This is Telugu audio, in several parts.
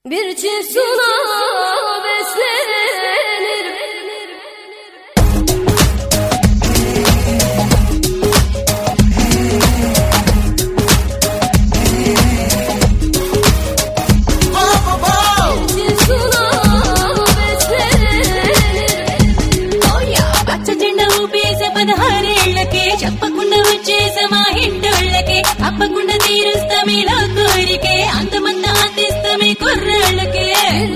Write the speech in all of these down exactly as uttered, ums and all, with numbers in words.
Bir cinsuna beslenir. చెప్పకుండా వచ్చేసమా హిండోళ్ళకే తప్పకుండా తీరుస్తామేలా కోరికే అంతమంది అందిస్తామే కుర్రాళ్ళకే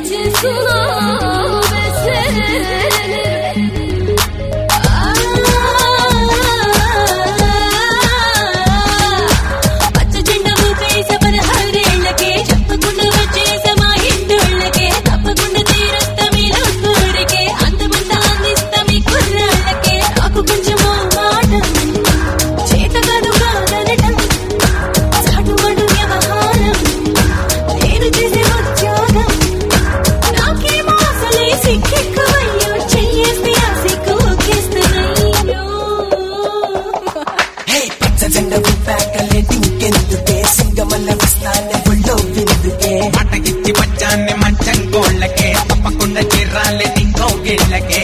పచ్చ జెండా ఊపేసే పదహారేళ్లకే చెప్పకుండా వచ్చేసమా హిండోళ్ళకే తప్పకుండా తీరుస్తామేలా కోరికే అంతమంది అందిస్తామే కుర్రాళ్ళకే నాకు కొంచెం మటగిచ్చి బచ్చాన్ని మంచం గోళ్ళకే తప్పకుండా చిర్రాలే ఇంకో గిళ్ళకే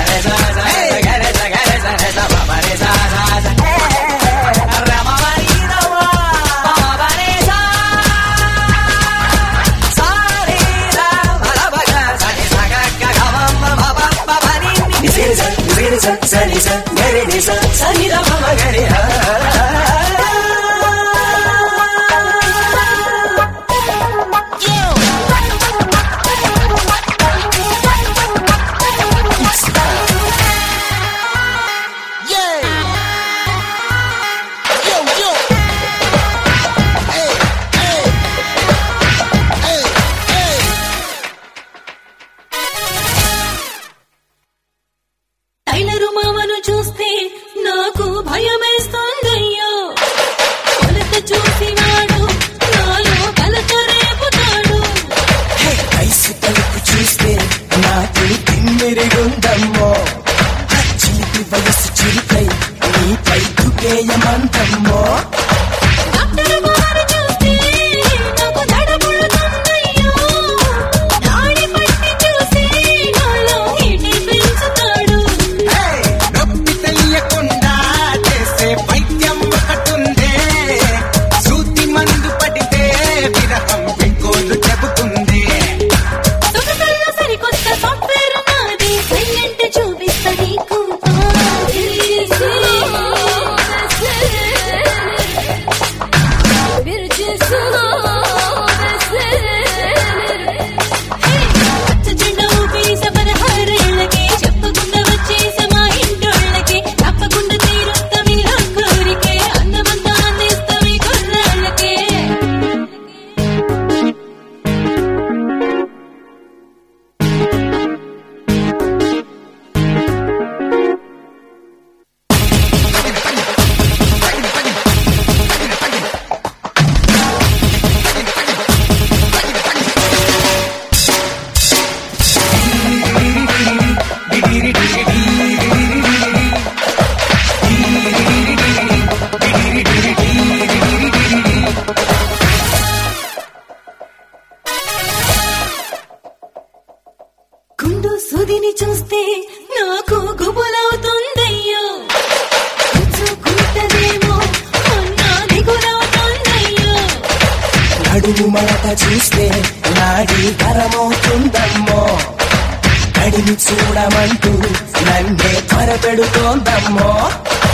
చూస్తే నాకు భయమేస్తోందయ్యో కొలత చూసినాడు నాలో కలత రేపుతాడు వయసు తలుపు చూస్తే నాకు తిమ్మిరిగుందమ్మో చిలిపి వయసు చిరికై నీపై తుకేయమందమ్మో డాక్టర్ గారు చూస్తే నాకు దడబుడుతుందయ్యో దాడి పట్టి చూసి నాలో హీటి పెంచుతాడు నొప్పి తెలియకుండా చేసే వైద్యం ఒకటుందే సూతి మందు పడితే విరహం పెంకోలు చెబుతుంది సుఖకల్లో సరికొత్త సాఫ్ట్వేర్ నాది సైలెంట్ చూపిస్తా నీకు Bir cinsuna పచ్చ జెండా ఊపేసే పదహారేళ్లకే చెప్పకుండా వచ్చేసమా ఇంటోళ్ళకే తప్పకుండా తీరుస్తామేలా కోరికే అందమంతా అందిస్తామే కుర్రాళ్ళకే గుండు సుదిని చూస్తే నాకు గుబులవుతుందయ్యో చూకుంటదేమో అన్నా దిగులవుతుందయ్యో నడుము మాట చూస్తే నాడి కరమవుతుందమ్మో కడిని చూడమంటూ నన్నే త్వరపెడుతోందమ్మో